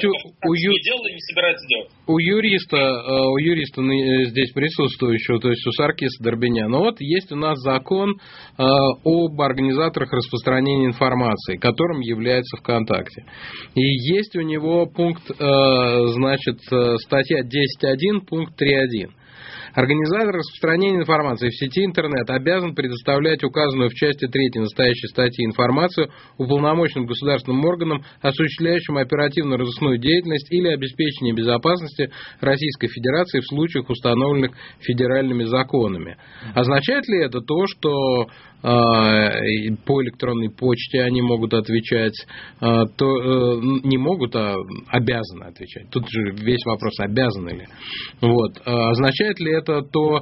у юриста здесь присутствующего, то есть у Саркиса Дорбиняна. Вот есть у нас закон об организаторах распространения информации, которым является ВКонтакте. И есть у него пункт, значит, статья 10.1, пункт 3.1. Организатор распространения информации в сети интернет обязан предоставлять указанную в части 3 настоящей статьи информацию уполномоченным государственным органам, осуществляющим оперативно-розыскную деятельность или обеспечение безопасности Российской Федерации в случаях, установленных федеральными законами. Означает ли это то, что по электронной почте они могут отвечать, не могут, а обязаны отвечать? Тут же весь вопрос, обязаны ли. Вот. Означает ли это то,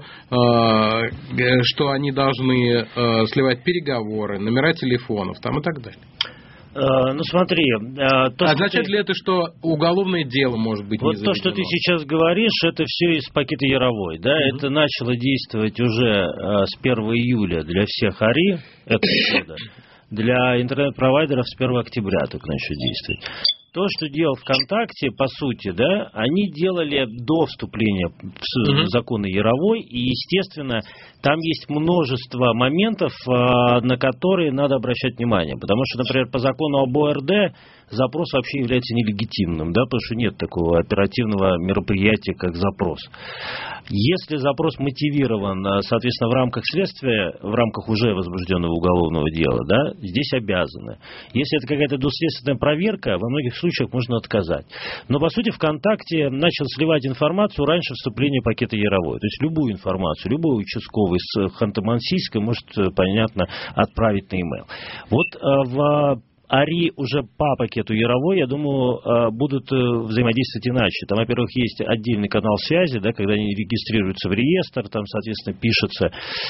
что они должны сливать переговоры, номера телефонов там, и так далее? Ну смотри, означает ли это, что уголовное дело может быть не заведено? Вот то, что ты сейчас говоришь, это все из пакета Яровой, да? Это начало действовать уже с 1 июля для всех АРИ этого года, для интернет-провайдеров с 1 октября только начали действовать. То, что делал ВКонтакте, по сути, да, они делали до вступления в законы Яровой, и, естественно, там есть множество моментов, на которые надо обращать внимание. Потому что, например, по закону об ОРД запрос вообще является нелегитимным, да, потому что нет такого оперативного мероприятия, как запрос. Если запрос мотивирован, соответственно, в рамках следствия, в рамках уже возбужденного уголовного дела, да, здесь обязаны. Если это какая-то доследственная проверка, во многих случаях можно отказать. Но, по сути, ВКонтакте начал сливать информацию раньше вступления пакета Яровой. То есть любую информацию, любой участковый с Ханты-Мансийска может, понятно, отправить на e-mail. Вот в АРИ уже по пакету Яровой, я думаю, будут взаимодействовать иначе. Там, во-первых, есть отдельный канал связи, да, когда они регистрируются в реестр, там, соответственно, пишется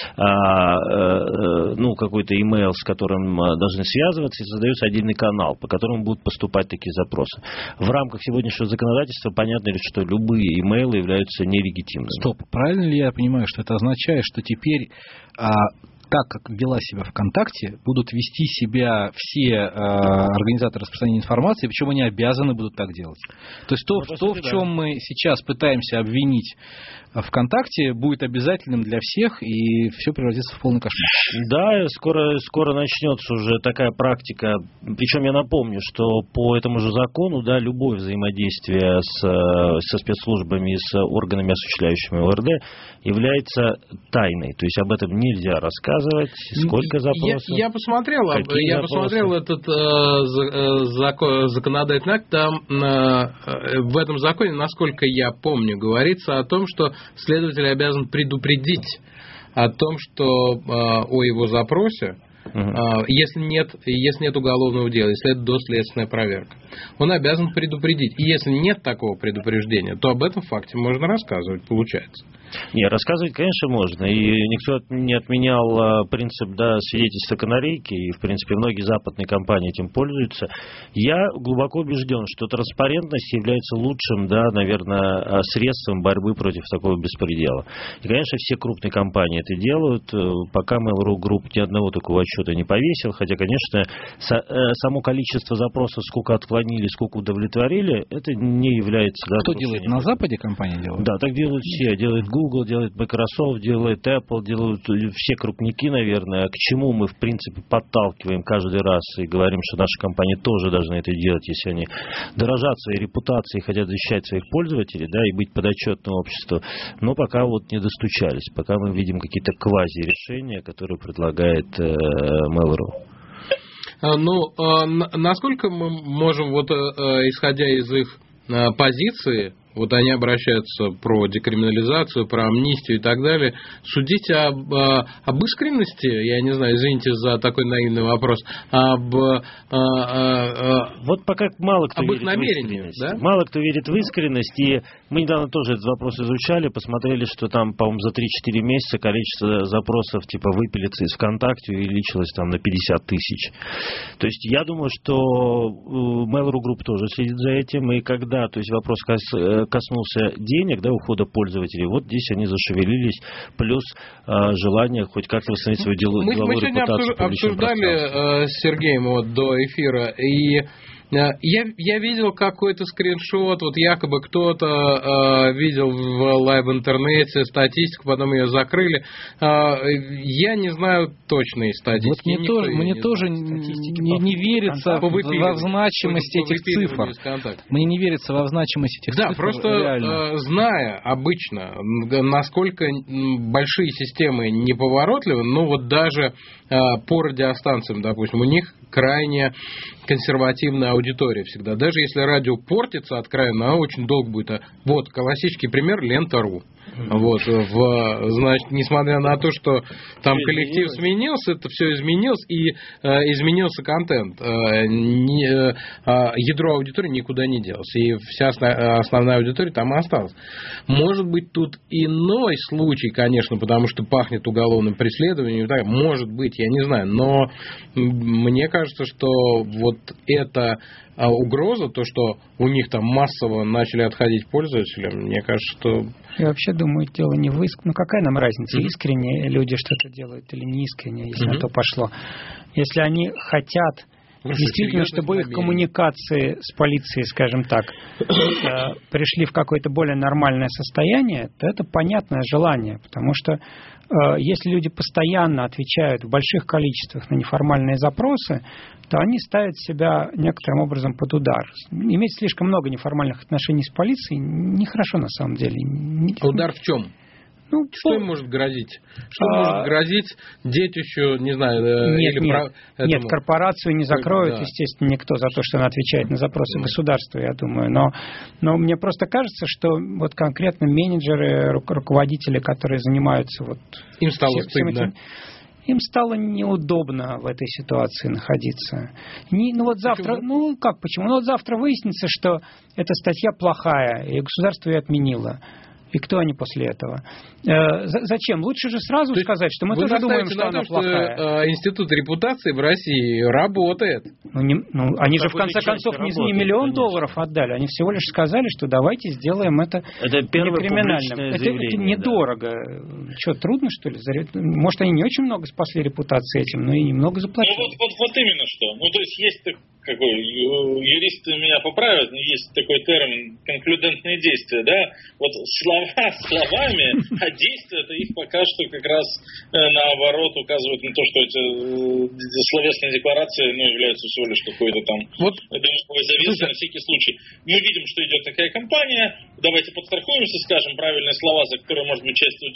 какой-то имейл, с которым должны связываться, и создается отдельный канал, по которому будут поступать такие запросы. В рамках сегодняшнего законодательства понятно ли, что любые имейлы являются нелегитимными. Стоп, правильно ли я понимаю, что это означает, что теперь так, как вела себя ВКонтакте, будут вести себя все организаторы распространения информации, причем они обязаны будут так делать. То есть то, в чем мы сейчас пытаемся обвинить ВКонтакте, будет обязательным для всех, и все превратится в полный кошмар. Да, скоро начнется уже такая практика. Причем я напомню, что по этому же закону, да, любое взаимодействие со спецслужбами и с органами, осуществляющими ОРД, является тайной. То есть об этом нельзя рассказывать. Сколько запросов? Я посмотрел этот законодательный акт. Там в этом законе, насколько я помню, говорится о том, что следователь обязан предупредить о том, что о его запросе, если нет уголовного дела, если это доследственная проверка, он обязан предупредить. И если нет такого предупреждения, то об этом факте можно рассказывать, получается. Не, рассказывать, конечно, можно. И никто не отменял принцип, да, свидетельства канарейки. И, в принципе, многие западные компании этим пользуются. Я глубоко убежден, что транспарентность является лучшим, да, наверное, средством борьбы против такого беспредела. И, конечно, все крупные компании это делают. Пока Mail.ru Group ни одного такого отчета не повесил. Хотя, конечно, само количество запросов, сколько отклонили, сколько удовлетворили, это не является... Кто делает? На Западе компании делают? Да, так делают все. Делает Google, делает Microsoft, делает Apple, делают все крупники, наверное. К чему мы, в принципе, подталкиваем каждый раз и говорим, что наши компании тоже должны это делать, если они дорожат своей репутацией и хотят защищать своих пользователей, да, и быть подотчетным обществу. Но пока вот не достучались. Пока мы видим какие-то квази-решения, которые предлагает Mail.ru. Насколько мы можем, исходя из их позиции, вот они обращаются про декриминализацию, про амнистию и так далее. Судить об искренности, я не знаю, извините за такой наивный вопрос, вот пока мало кто верит в искренность. Да? Мало кто верит в искренность, и мы недавно тоже этот вопрос изучали, посмотрели, что там, по-моему, за 3-4 месяца количество запросов типа выпилиться из ВКонтакте увеличилось там на 50 тысяч. То есть я думаю, что Mail.ru Group тоже следит за этим, и когда, то есть вопрос коснулся денег, да, ухода пользователей, вот здесь они зашевелились, плюс желание хоть как-то восстановить свою деловую репутацию. Мы сегодня обсуждали с Сергеем вот до эфира, и я видел какой-то скриншот, вот якобы кто-то видел в лайв-интернете статистику, потом ее закрыли. Я не знаю точной статистики. Вот мне тоже не верится во значимость этих цифр. Мне не верится во значимость этих цифр. Да, просто зная обычно, насколько большие системы неповоротливы, ну вот даже по радиостанциям, допустим, у них крайне консервативная аудитория всегда. Даже если радио портится от края, она очень долго будет. Вот, классический пример — Лента.ру. Вот, значит, несмотря на то, что там коллектив сменился, это все изменилось, и изменился контент. Ядро аудитории никуда не делось, и вся основная аудитория там осталась. Может быть, тут иной случай, конечно, потому что пахнет уголовным преследованием, может быть, я не знаю, но мне кажется, что вот это угроза, то, что у них там массово начали отходить пользователи, мне кажется, что... Я вообще думаю, дело не в искренне. Ну, какая нам разница, искренне люди что-то делают или не искренне, если на то пошло. Если они хотят действительно, чтобы их коммуникации с полицией, скажем так, пришли в какое-то более нормальное состояние, то это понятное желание, потому что если люди постоянно отвечают в больших количествах на неформальные запросы, то они ставят себя некоторым образом под удар. Иметь слишком много неформальных отношений с полицией нехорошо на самом деле. Удар в чем? Ну, что им может грозить? Что может грозить детищу, не знаю... Нет, корпорацию не закроют, естественно, никто за то, что она отвечает на запросы государства, я думаю. Но мне просто кажется, что вот конкретно менеджеры, руководители, которые занимаются... Вот им стало стыдно. Им стало неудобно в этой ситуации находиться. Почему? Ну вот завтра выяснится, что эта статья плохая, и государство ее отменило. И кто они после этого? Зачем? Лучше же сразу сказать, что мы тоже думаем, что она плохая. Что институт репутации в России работает. Они же в конце концов не $1 миллион отдали. Они всего лишь сказали, что давайте сделаем это некриминальным. Это недорого. Да. Что, трудно, что ли? Может, они не очень много спасли репутации этим, но и немного заплатили. Вот именно что. Ну, то есть есть какой, юристы меня поправят, но есть такой термин конклюдентные действия, да? Вот слова словами, а действия-то их пока что как раз наоборот указывают на то, что эти словесные декларации являются всего лишь какой-то там завесой на всякий случай. Мы видим, что идет такая кампания, давайте подстрахуемся, скажем правильные слова, за которые, может быть, часть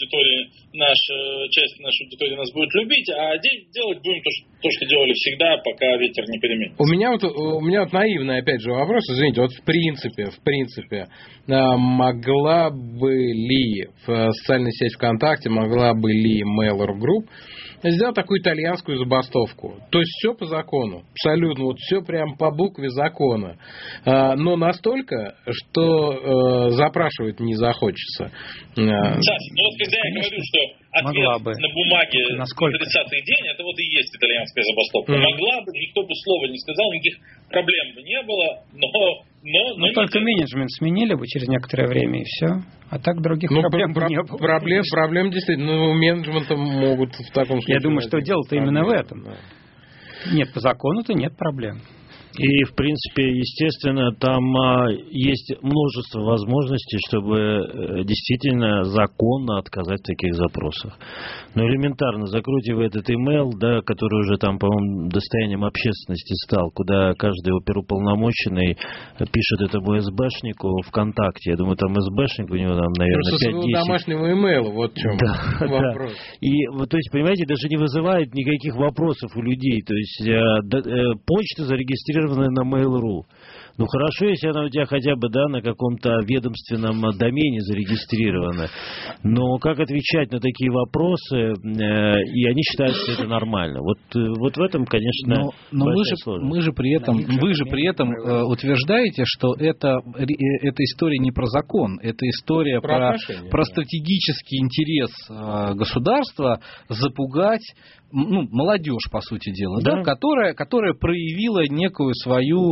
нашей аудитории нас будет любить, а делать будем то, что делали всегда, пока ветер не переменится. У меня вот наивный, опять же, вопрос, извините, вот в принципе, могла бы ли социальная сеть ВКонтакте, могла бы ли Mail.ru Group сделать такую итальянскую забастовку? То есть все по закону, абсолютно, вот все прям по букве закона, но настолько, что запрашивать не захочется. Вот когда я говорю, что ответ на бумаге на 30-й день, это вот и есть итальянская забастовка. Могла бы, никто бы слова не сказал, никаких проблем бы не было, но только менеджмент сменили бы через некоторое время, и все. А так других проблем бы не было. Проблем действительно, менеджмента могут в таком случае... Я думаю, что дело-то именно в этом. Да. Нет, по закону-то нет проблем. И, в принципе, естественно, там есть множество возможностей, чтобы действительно законно отказать в таких запросах. Но элементарно, закройте вы этот имейл, да, который уже там, по-моему, достоянием общественности стал, куда каждый оперуполномоченный пишет этому СБшнику ВКонтакте. Я думаю, там СБшник у него там, наверное, 5-10. Со своего домашнего имейла, вот в чем вопрос. Да. И, то есть, понимаете, даже не вызывает никаких вопросов у людей. То есть, почта зарегистрирована зарегистрированная на Mail.ru. Ну хорошо, если она у тебя хотя бы, да, на каком-то ведомственном домене зарегистрирована. Но как отвечать на такие вопросы, и они считают, что это нормально. Вот в этом, конечно, но вы же при этом утверждаете, что эта история не про закон, это история про стратегический интерес государства запугать молодежь, по сути дела, да? Которая проявила некую свою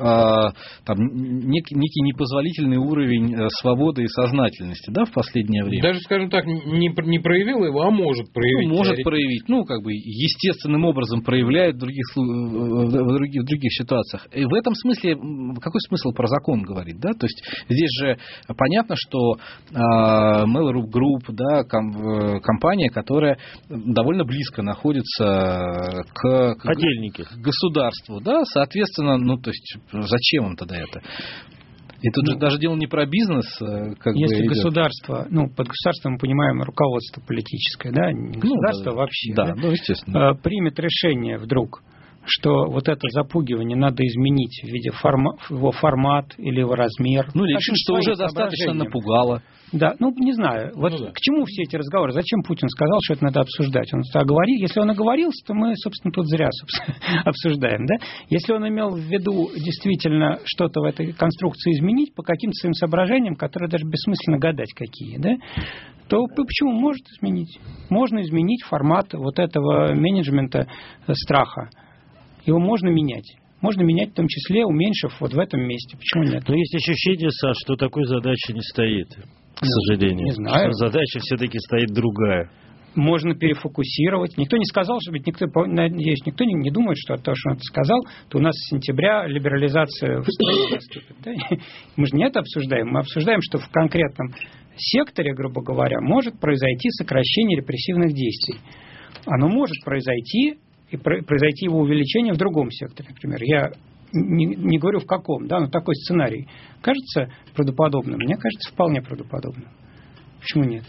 некий непозволительный уровень свободы и сознательности, да, в последнее время. Даже, скажем так, не проявила его, а может проявить. Может проявить, естественным образом проявляет в других ситуациях. И в этом смысле, какой смысл про закон говорить, да? То есть здесь же понятно, что Mail.ru Group, да, компания, которая довольно близко находится к государству, да, соответственно, то есть зачем им тогда это? И тут же даже дело не про бизнес, если государство, под государством мы понимаем руководство политическое, да, не государство вообще, естественно, примет решение вдруг, что вот это запугивание надо изменить в виде его формат или его размер. Или решит, что уже достаточно напугало. Да, не знаю. К чему все эти разговоры? Зачем Путин сказал, что это надо обсуждать? Если он оговорился, то мы, собственно, тут зря обсуждаем. Да? Если он имел в виду действительно что-то в этой конструкции изменить по каким-то своим соображениям, которые даже бессмысленно гадать какие, да? То почему может изменить? Можно изменить формат вот этого менеджмента страха. Его можно менять. Можно менять в том числе, уменьшив вот в этом месте. Почему нет? Но есть ощущение, Саш, что такой задачи не стоит, к сожалению. Не знаю. Что задача все-таки стоит другая. Можно перефокусировать. Никто не сказал, что надеюсь, никто не думает, что от того, что он это сказал, то у нас с сентября либерализация в стране наступит. Да? Мы же не это обсуждаем. Мы обсуждаем, что в конкретном секторе, грубо говоря, может произойти сокращение репрессивных действий. Оно может произойти, и произойти его увеличение в другом секторе, например. Я не говорю в каком, да, но такой сценарий кажется правдоподобным? Мне кажется, вполне правдоподобным. Почему нет?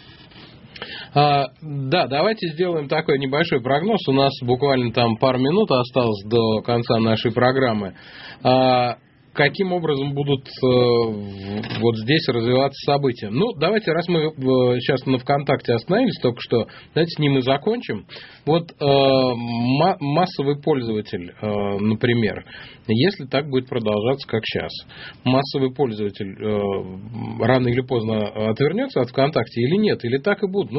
Да, давайте сделаем такой небольшой прогноз. У нас буквально там пару минут осталось до конца нашей программы. Каким образом будут вот здесь развиваться события? Давайте, раз мы сейчас на ВКонтакте остановились только что, давайте с ним и закончим. Вот массовый пользователь, например, если так будет продолжаться, как сейчас, массовый пользователь рано или поздно отвернется от ВКонтакте или нет? Или так и будут?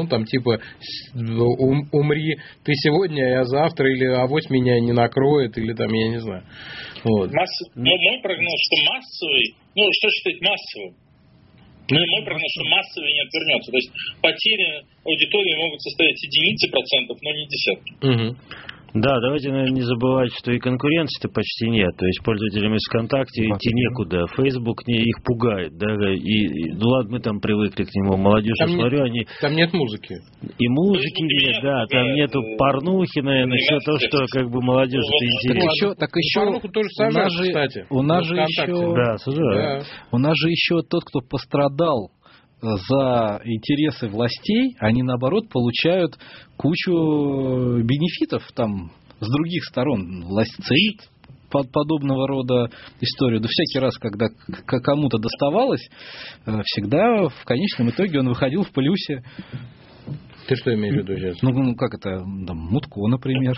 Умри ты сегодня, а я завтра, или авось меня не накроет, или там, я не знаю. Вот. Мой прогноз, что массовый, что считать массовым? Мой прогноз, что массовый не отвернется. То есть потери аудитории могут составить единицы процентов, но не десятки. Угу. Да, давайте, наверное, не забывать, что и конкуренции-то почти нет. То есть пользователям из ВКонтакте идти некуда. Facebook их пугает. Да? Ладно, мы там привыкли к нему. Молодежь, я смотрю, они... Там нет музыки. И музыки нет, да. Там нету порнухи, наверное, все то, что как бы молодежь это интересно. Так еще порнуху тоже сажают, кстати. У нас же еще... Да, сажают. У нас же еще тот, кто пострадал за интересы властей, они, наоборот, получают кучу бенефитов там с других сторон. Власть ценит подобного рода историю. Да всякий раз, когда кому-то доставалось, всегда в конечном итоге он выходил в плюсе. Ты что имеешь в виду сейчас? Как это, Мутко, например.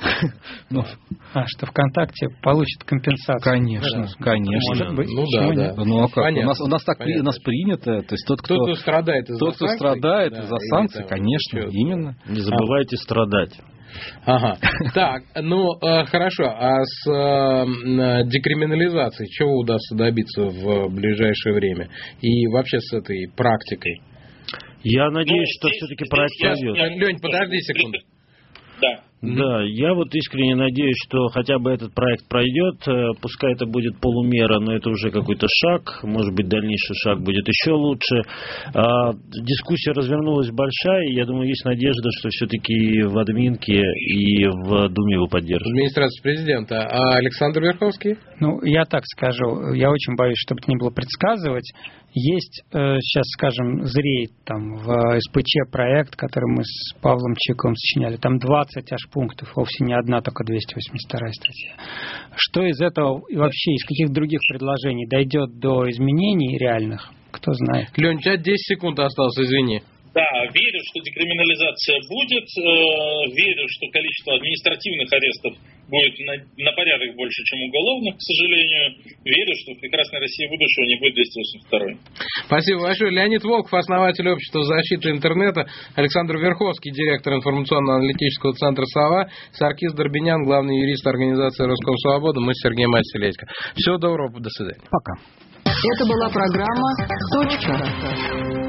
Что ВКонтакте получит компенсацию. Конечно. Может быть. Да. А как? У нас принято. То есть тот, кто страдает из-за санкций, конечно, именно. Не забывайте страдать. Ага. Так, хорошо. А с декриминализацией чего удастся добиться в ближайшее время? И вообще с этой практикой? Я надеюсь, что все-таки проект пройдет. Лень, подожди секунду. Да, я вот искренне надеюсь, что хотя бы этот проект пройдет, пускай это будет полумера, но это уже какой-то шаг, может быть, дальнейший шаг будет еще лучше. Дискуссия развернулась большая, и я думаю, есть надежда, что все-таки в админке и в Думе его поддержат. Администрация президента. А Александр Верховский? Я так скажу, я очень боюсь, чтобы это не было предсказывать. Есть сейчас, скажем, зреет там в СПЧ проект, который мы с Павлом Чиковым сочиняли, там 20 аж пунктов, вовсе не одна, только 282 статья. Что из этого и вообще из каких других предложений дойдет до изменений реальных, кто знает. Лёнь, у тебя 10 секунд осталось, извини. Да, верю, что декриминализация будет, верю, что количество административных арестов будет на порядок больше, чем уголовных, к сожалению. Верю, что в прекрасной России будущего не будет 282. Спасибо большое. Леонид Волков, основатель общества защиты интернета, Александр Верховский, директор информационно-аналитического центра «Сова», Саркис Дорбинян, главный юрист организации «Роскомсвобода». Мы с Сергеем Масселесько. Всего доброго, до свидания. Пока. Это была программа «Точка».